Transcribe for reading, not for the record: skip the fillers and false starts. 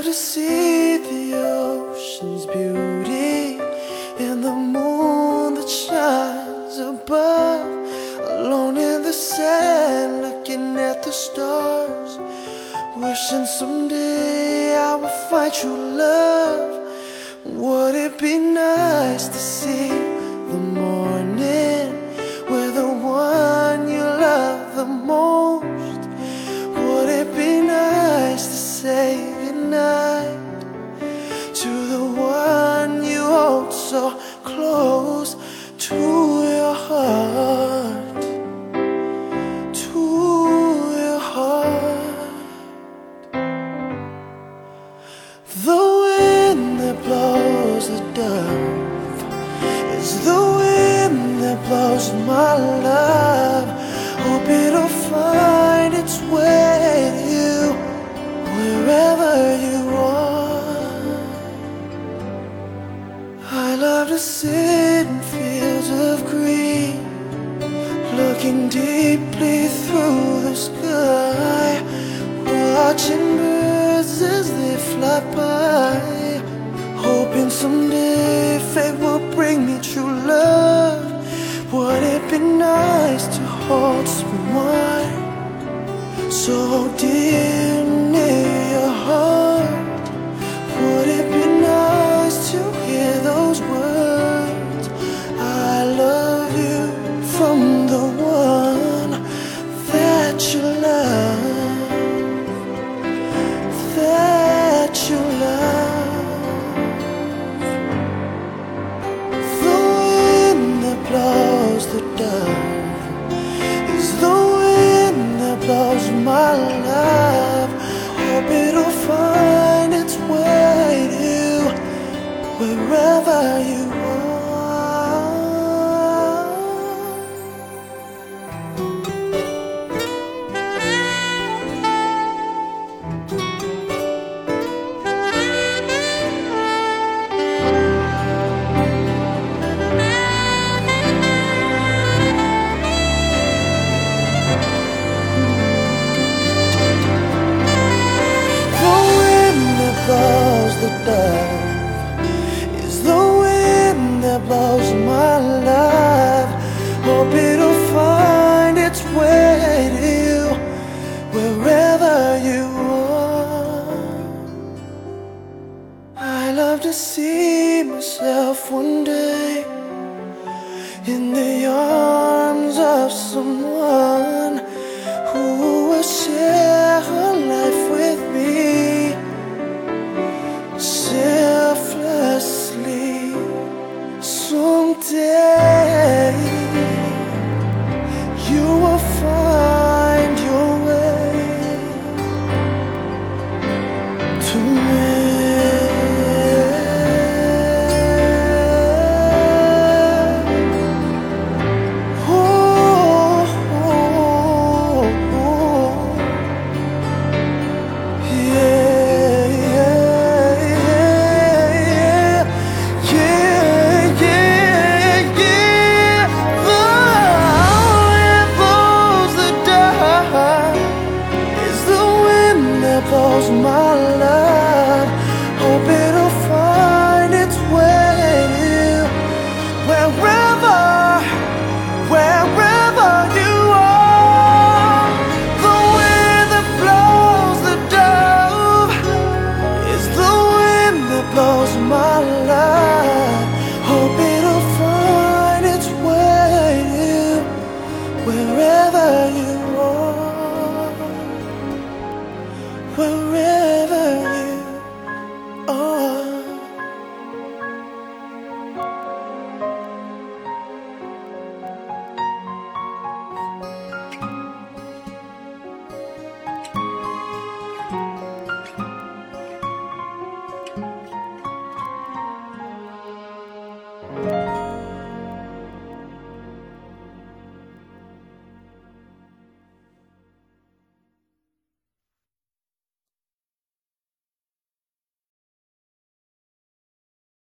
to see the ocean's beauty and the moon that shines above. Alone in the sand, looking at the stars, wishing someday I would find true love. Would it be nice to see the morning with the one you love the most? Would it be nice to say goodnight to the one you hold so close to your heart, to your heart? The wind that blows the dove is the wind that blows my love. Hope it'll find its way to you wherever you are. I love to sit in fields of green, looking deeply through the sky, watching birds as they fly by, hoping someday fate will bring me true love. Would it be nice to hold someone so dear near your heart? Would it be nice to hear those words, I love you, from the one that you love, that you love? The wind that blows the dove is the wind that blows my love. Hope it'll find its way to you wherever you are. The dove is the wind that blows my love. Hope it'll find its way to you wherever you are. I love to see myself one day in the arms of someone